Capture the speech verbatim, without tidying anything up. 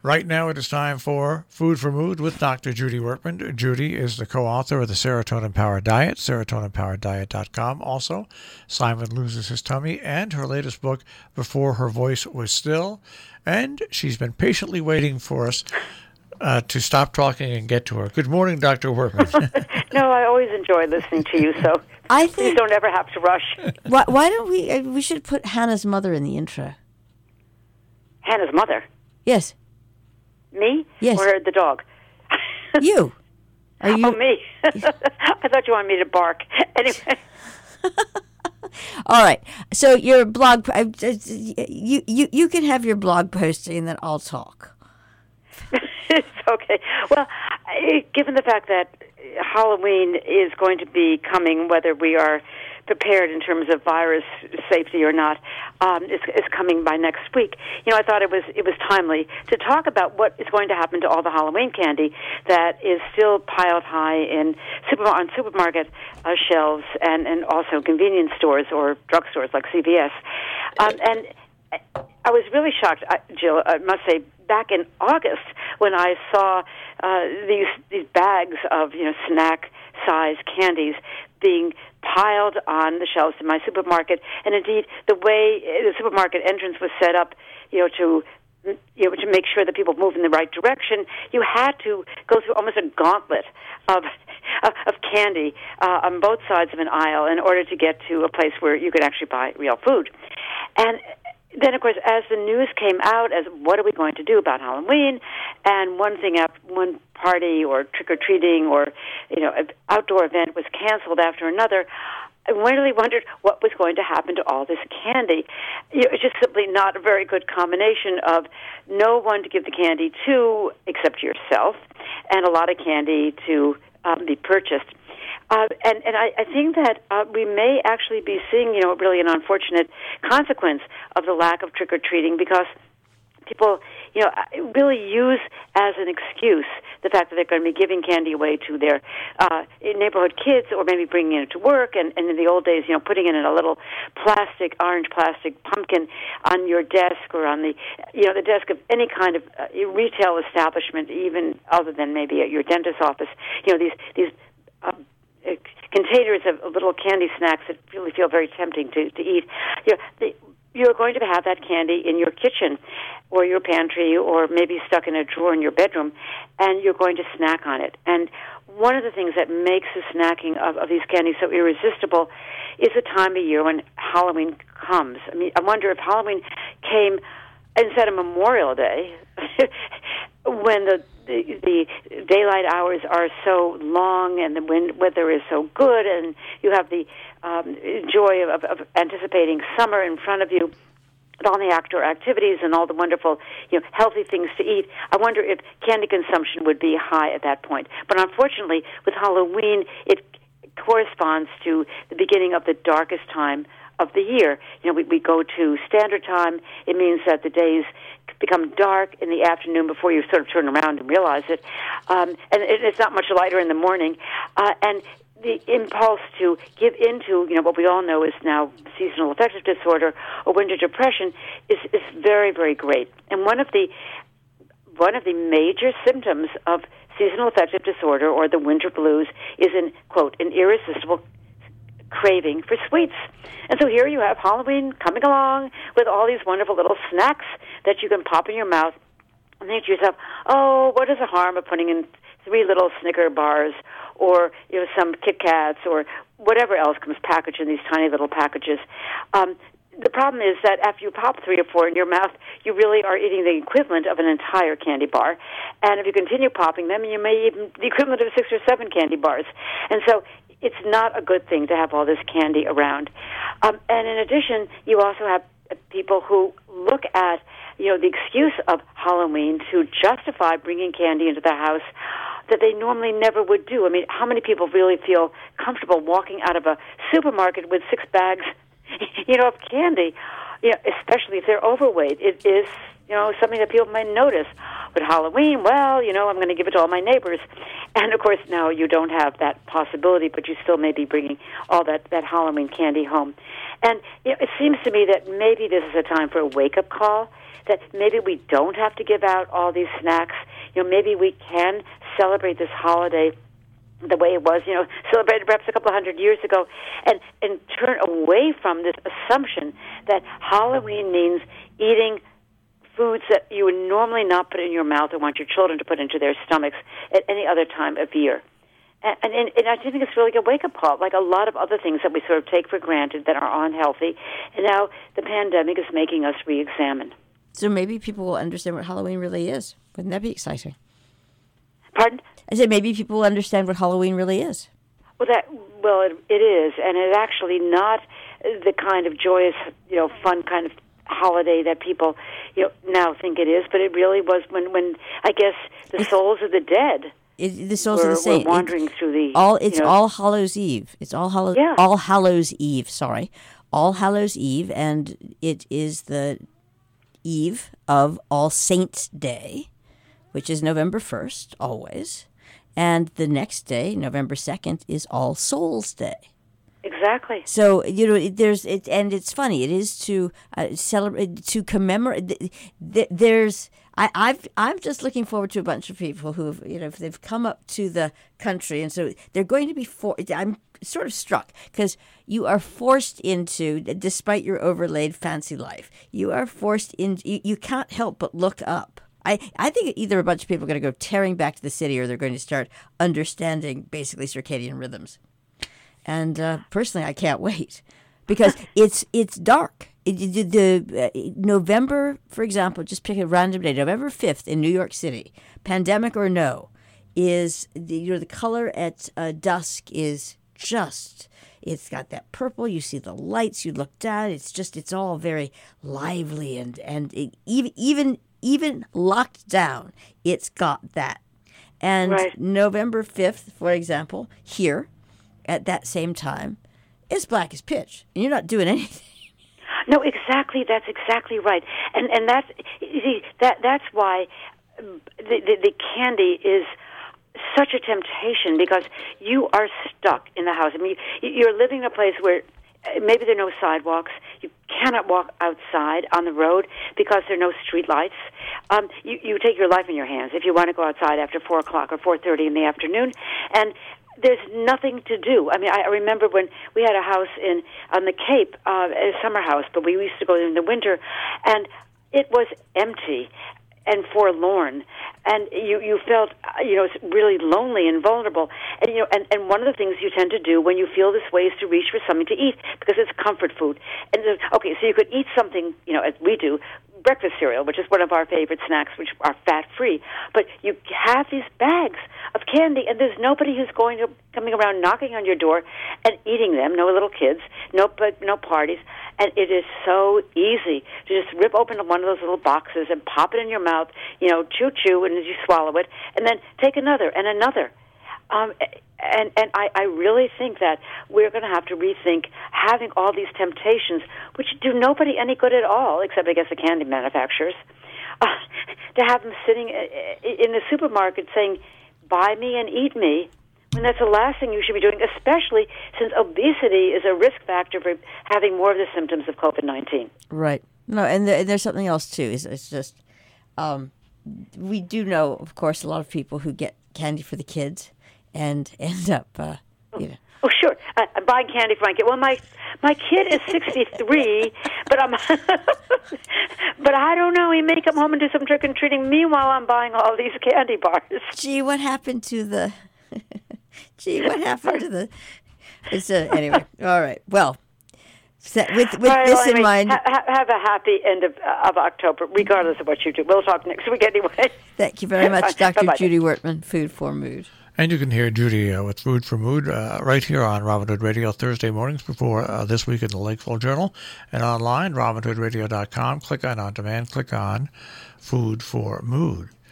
Right now it is time for Food for Mood with Doctor Judy Workman. Judy is the co-author of the Serotonin Powered Diet, serotonin powered diet dot com. Also, Simon Loses His Tummy, and her latest book, Before Her Voice Was Still. And she's been patiently waiting for us uh, to stop talking and get to her. Good morning, Doctor Workman. No, I always enjoy listening to you, so I think, please don't ever have to rush. Why, why don't we, uh, we should put Hannah's mother in the intro. Hannah's mother? Yes. Me? Yes. Or the dog? You. Are you? Oh, me. I thought you wanted me to bark. Anyway. All right. So your blog, uh, you, you, you can have your blog posting and then I'll talk. It's okay. Well, given the fact that Halloween is going to be coming, whether we are prepared in terms of virus safety or not, um, is, is coming by next week. You know, I thought it was it was timely to talk about what is going to happen to all the Halloween candy that is still piled high in super, on supermarket uh, shelves and, and also convenience stores or drugstores like C V S. Um, and I was really shocked, Jill, I must say, back in August when I saw uh, these these bags of, you know, snack-sized candies being piled on the shelves in my supermarket, and indeed the way the supermarket entrance was set up, you know, to you know to make sure that people move in the right direction, you had to go through almost a gauntlet of of, of candy uh, on both sides of an aisle in order to get to a place where you could actually buy real food. And then, of course, as the news came out as what are we going to do about Halloween, and one thing after one party or trick-or-treating or, you know, an outdoor event was canceled after another, I really wondered what was going to happen to all this candy. You know, it's just simply not a very good combination of no one to give the candy to except yourself, and a lot of candy to um, be purchased. Uh, and and I, I think that uh, we may actually be seeing, you know, really an unfortunate consequence of the lack of trick-or-treating, because people, you know, really use as an excuse the fact that they're going to be giving candy away to their uh, neighborhood kids, or maybe bringing it to work, and, and in the old days, you know, putting it in a little plastic, orange plastic pumpkin on your desk or on the, you know, the desk of any kind of uh, retail establishment, even other than maybe at your dentist's office. You know, these, these uh, containers of little candy snacks that really feel very tempting to, to eat. You know, the, you're going to have that candy in your kitchen or your pantry or maybe stuck in a drawer in your bedroom, and you're going to snack on it. And one of the things that makes the snacking of, of these candies so irresistible is the time of year when Halloween comes. I mean, I wonder if Halloween came instead of Memorial Day, when the, the the daylight hours are so long and the wind weather is so good, and you have the um, joy of, of anticipating summer in front of you, and all the outdoor activities and all the wonderful, you know, healthy things to eat. I wonder if candy consumption would be high at that point. But unfortunately, with Halloween, it corresponds to the beginning of the darkest time of the year. You know, we, we go to standard time. It means that the days become dark in the afternoon before you sort of turn around and realize it. Um, and it, it's not much lighter in the morning. Uh, and the impulse to give into, you know, what we all know is now seasonal affective disorder or winter depression is, is very, very great. And one of the one of the major symptoms of seasonal affective disorder or the winter blues is an, quote, an irresistible craving for sweets. And so here you have Halloween coming along with all these wonderful little snacks that you can pop in your mouth and think to yourself, oh, what is the harm of putting in three little Snicker bars or, you know, some Kit Kats or whatever else comes packaged in these tiny little packages. Um, the problem is that after you pop three or four in your mouth, you really are eating the equivalent of an entire candy bar. And if you continue popping them, you may eat the equivalent of six or seven candy bars. And so it's not a good thing to have all this candy around. Um, and in addition, you also have people who look at, you know, the excuse of Halloween to justify bringing candy into the house that they normally never would do. I mean, how many people really feel comfortable walking out of a supermarket with six bags, you know, of candy, you know, especially if they're overweight? It is, you know, something that people might notice. But Halloween, well, you know, I'm going to give it to all my neighbors. And, of course, now you don't have that possibility, but you still may be bringing all that, that Halloween candy home. And you know, it seems to me that maybe this is a time for a wake-up call that maybe we don't have to give out all these snacks. You know, maybe we can celebrate this holiday the way it was, you know, celebrated perhaps a couple of hundred years ago, and, and turn away from this assumption that Halloween means eating foods that you would normally not put in your mouth or want your children to put into their stomachs at any other time of year. And, and, and I think it's really a wake-up call, like a lot of other things that we sort of take for granted that are unhealthy, and now the pandemic is making us re-examine. So maybe people will understand what Halloween really is. Wouldn't that be exciting? Pardon? I said maybe people will understand what Halloween really is. Well, that well, it, it is, and it's actually not the kind of joyous, you know, fun kind of holiday that people, you know, now think it is. But it really was when, when I guess the souls of the dead it, the souls were, of the saints were wandering it, through the all. It's you know, All Hallows Eve. It's All Hallows. Yeah. All Hallows Eve. Sorry, All Hallows Eve, and it is the eve of All Saints' Day, which is November first, always. And the next day, November second, is All Souls' Day. Exactly. So, you know, there's it, and it's funny. It is to uh, celebrate, to commemorate. Th- th- there's, I, I've, I'm just looking forward to a bunch of people who've, you know, they've come up to the country, and so they're going to be for. I'm sort of struck because you are forced into, despite your overlaid fancy life, you are forced in. You, you can't help but look up. I, I think either a bunch of people are going to go tearing back to the city, or they're going to start understanding basically circadian rhythms. And uh, personally, I can't wait because it's it's dark. It, the the uh, November, for example, just pick a random day, November fifth in New York City, pandemic or no, is the, you know the color at uh, dusk is just. It's got that purple. You see the lights. You look down. It's just it's all very lively and and it, even even. Even locked down, it's got that. And right. November fifth, for example, here at that same time, it's black as pitch. And you're not doing anything. No, exactly. That's exactly right. And and that's see, that that's why the, the the candy is such a temptation because you are stuck in the house. I mean, you're living in a place where maybe there are no sidewalks. You cannot walk outside on the road because there are no street lights. Um, you, you take your life in your hands if you want to go outside after four o'clock or four thirty in the afternoon, and there's nothing to do. I mean, I remember when we had a house in on the Cape, uh, a summer house, but we used to go in the winter, and it was empty and forlorn, and you you felt you know really lonely and vulnerable, and you know and, and one of the things you tend to do when you feel this way is to reach for something to eat because it's comfort food. And so, okay, so you could eat something you know as we do, breakfast cereal, which is one of our favorite snacks, which are fat free. But you have these bags of candy, and there's nobody who's going to coming around knocking on your door and eating them. No little kids, no but no parties. And it is so easy to just rip open one of those little boxes and pop it in your mouth, you know, chew, chew, and as you swallow it, and then take another and another. Um, and and I, I really think that we're going to have to rethink having all these temptations, which do nobody any good at all, except, I guess, the candy manufacturers, uh, to have them sitting in the supermarket saying, buy me and eat me, when that's the last thing you should be doing, especially since obesity is a risk factor for having more of the symptoms of COVID nineteen. Right. No, and, there, and there's something else, too. It's, it's just, um, we do know, of course, a lot of people who get candy for the kids and end up, uh, you know. Oh, sure. Uh, I'm buying candy for my kid. Well, my my kid is sixty-three, but I'm, but I don't know. He may come home and do some trick and treating. Meanwhile, I'm buying all these candy bars. Gee, what happened to the? Gee, what happened to the? It's uh, anyway. All right. Well, so with with right, this well, anyway, in mind, ha- have a happy end of uh, of October, regardless of what you do. We'll talk next week anyway. Thank you very much, Doctor Bye-bye. Judy Wertman, Food for Mood. And you can hear Judy uh, with Food for Mood uh, right here on Robin Hood Radio Thursday mornings before uh, This Week in the Lakeville Journal. And online, robin hood radio dot com. Click on On Demand. Click on Food for Mood.